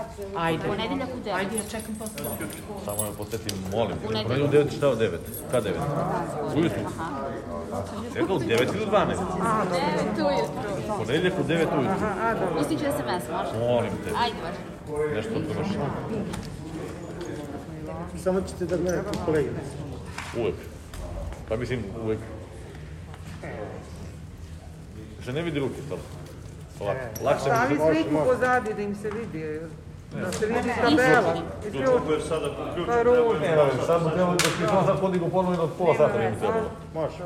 Ajde. Ponedeljak u 9. Ajde, ja čekam posle. Samo me podsjetim, molim. Ponedeljak u 9, šta od 9? Kad 9? Ujutru. Rekao, 9 ili 12? 9 ujutru. Ponedeljak u 9 ujutru. Pustit ću SMS, može? Molim te. Ajde, može. Nešto promašao. Samo ćete da gledate kolege. Uvek. Pa mislim, uvek. Se ne vidi ruke, to. Lakše mi Stavi se... sliku pozadi da im se vidi, da se vidi tabela. Ključno je sada poključiti. Pa ružno. Ne, sad mu trebalo da ti sam sad podigu ponovo jednog pola sata ne mi trebalo. Može.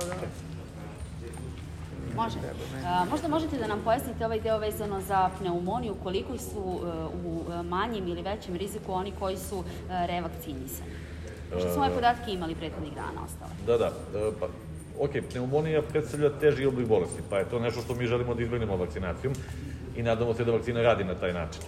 Može. Možda možete da nam pojasnite ovaj deo vezano za pneumoniju, koliko su u manjim ili većem riziku oni koji su revakcinisani? Što smo ove podatke imali prethodnih dana ostale? Da. Pa, ok, pneumonija predstavlja teži oblik bolesti, pa je to nešto što mi želimo da izbegnemo vakcinacijom i nadamo se da vakcina radi na taj način.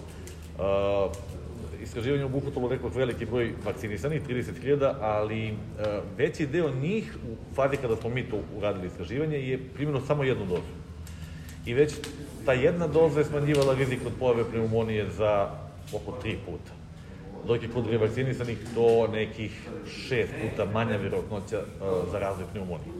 Istraživanje obuhvatilo, rekao, veliki broj vakcinisanih, 30.000, ali veći deo njih u fazi kada smo mi to uradili istraživanje je primjeno samo jednu dozu. I već ta jedna doza je smanjivala rizik od pojave pneumonije za oko 3 puta. Dok je kod revakcinisanih to nekih 6 puta manja vjerojatnoća za razvoj pneumonije.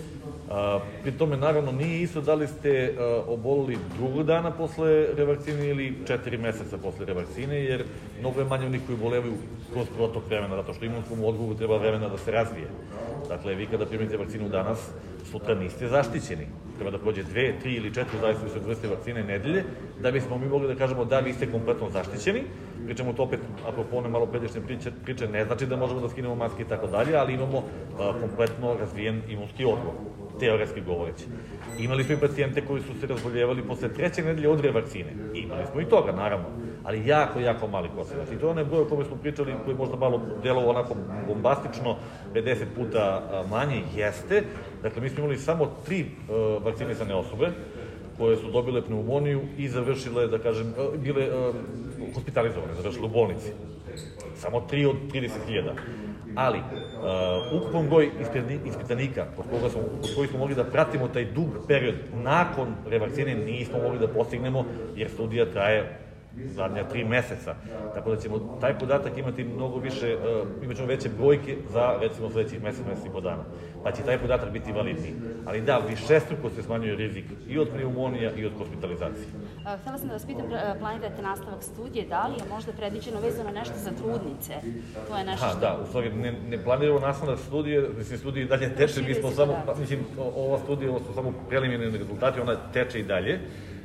Pri tome, naravno, nije isto da li ste obolili drugog dana posle revakcine ili 4 meseca posle revakcine, jer mnogo je manje onih koji bolevaju kroz protok vremena, zato što imunskom odgovoru treba vremena da se razvije. Dakle, vi kada primite vakcinu danas, sutra niste zaštićeni. Treba da prođe 2, 3 ili 4, zavisno se od vrste vakcine nedelje, da bismo mi mogli da kažemo da vi ste kompletno zaštićeni. Pričamo to opet, apropo one malo pređešnje priče, ne znači da možemo da skinemo maske i tako dalje, ali imamo kompletno razvijen imunski odgovor, teoretski govoreći. Imali smo i pacijente koji su se razboljevali posle 3. nedelje od revakcine. Imali smo i toga, naravno, ali jako mali procenat. I to je onaj broj o kome smo pričali, koji je možda malo delovao onako bombastično, 50 puta manje, jeste. Dakle, mi smo imali samo 3 vakcinisane osobe koje su dobile pneumoniju i završile, da kažem, bile hospitalizovane, završile u bolnici. Samo 3 od 30.000. Ali, ukupan broj ispitanika, kod kojih smo mogli da pratimo taj dug period nakon revakcine, nismo mogli da postignemo, jer studija traje zadnja 3 meseca. Tako da ćemo taj podatak imati mnogo više, imat ćemo veće brojke za, recimo, sledećih mesec i po dana. Pa će taj podatak biti validniji. Ali da, višestruko se smanjuje rizik i od pneumonija i od hospitalizacije. Htela sam da vas pitam, planirate nastavak studije, da li je možda predviđeno vezano nešto za trudnice? To je nešto što... Da, u stvari, ne planiramo nastavak studije, mislim, studije i dalje teče, mi smo samo, mislim, ova studija, ovo su samo preliminarni rezultati, ona teče i dalje.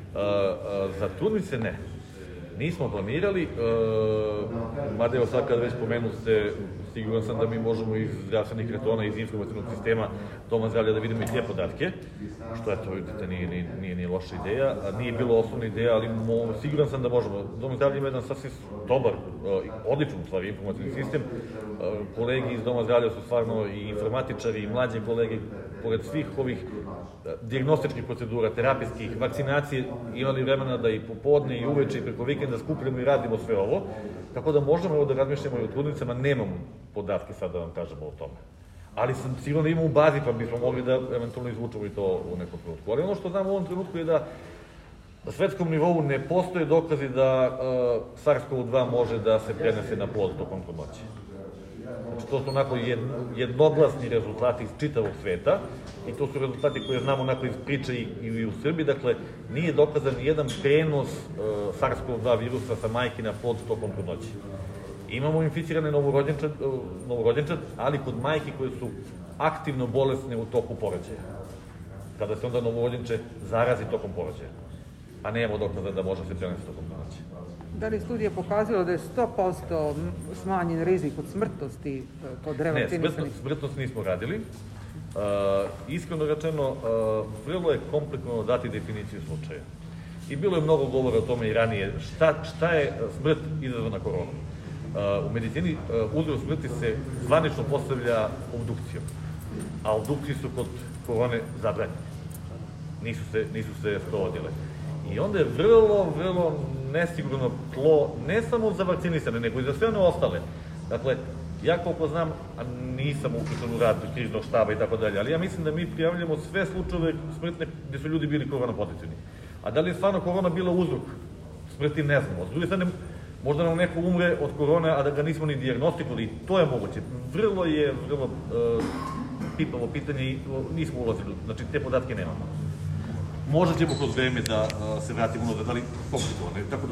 Za trudnice ne. Nismo planirali, mada evo sad kad već pomenu ste, siguran sam da mi možemo iz zdravstvenih kretona, iz informativnog sistema Doma zdravlja da vidimo i te podatke, što eto, vidite, nije loša ideja, nije bilo osnovna ideja, ali siguran sam da možemo. Dom zdravlja ima jedan sasvim dobar, odličan u stvari informativni sistem, kolegi iz Doma zdravlja su stvarno i informatičari i mlađe kolege, pored svih ovih dijagnostičkih procedura, terapijskih, vakcinacije, imali vremena da i popodne i uveče i preko vikenda skupljamo i radimo sve ovo, tako da možemo evo da razmišljamo i o trudnicama, nemamo podatke sad da vam kažemo o tome. Ali sam sigurno da imamo u bazi, pa bismo mogli da eventualno izvučemo i to u nekom trenutku. Ali ono što znam u ovom trenutku je da na svetskom nivou ne postoje dokazi da SARS-CoV-2 može da se prenese na plod tokom trudnoće. Znači, to su onako jednoglasni rezultati iz čitavog sveta i to su rezultati koje znamo onako iz priče i u Srbiji. Dakle, nije dokazan nijedan prenos SARS-CoV-2 virusa sa majke na plod tokom trudnoće. Imamo inficirane novorođenčad, ali kod majke koje su aktivno bolesne u toku porođaja. Kada se onda novorođenče zarazi tokom porođaja. A nemamo dokaza da može se prenesti tokom trudnoće. Da li je studija pokazala da je 100% smanjen rizik od smrtnosti kod revakcinisanih? Ne, smrtnost nismo radili. Iskreno rečeno, vrlo je komplikovano dati definiciju slučaja. I bilo je mnogo govora o tome i ranije. Šta je smrt izazvana koronom? U medicini uzrok smrti se zvanično postavlja obdukcijom, a obdukcije su kod korone zabranjene. Nisu se sprovodile. I onda je vrlo nesigurno tlo, ne samo za vakcinisane, nego i za sve one ostale. Dakle, ja koliko znam, a nisam uključen u rad kriznog štaba i tako dalje, ali ja mislim da mi prijavljamo sve slučajeve smrtne gde su ljudi bili koronapozitivni. A da li je stvarno korona bila uzrok smrti, ne znamo. S druge strane, Možda nam neko umre od korone, a da ga nismo ni dijagnostikovali, to je moguće. Vrlo pipavo pitanje i nismo ulazili, znači te podatke nemamo. Možda ćemo kroz vreme da se vratimo unazad, ali komplikovano.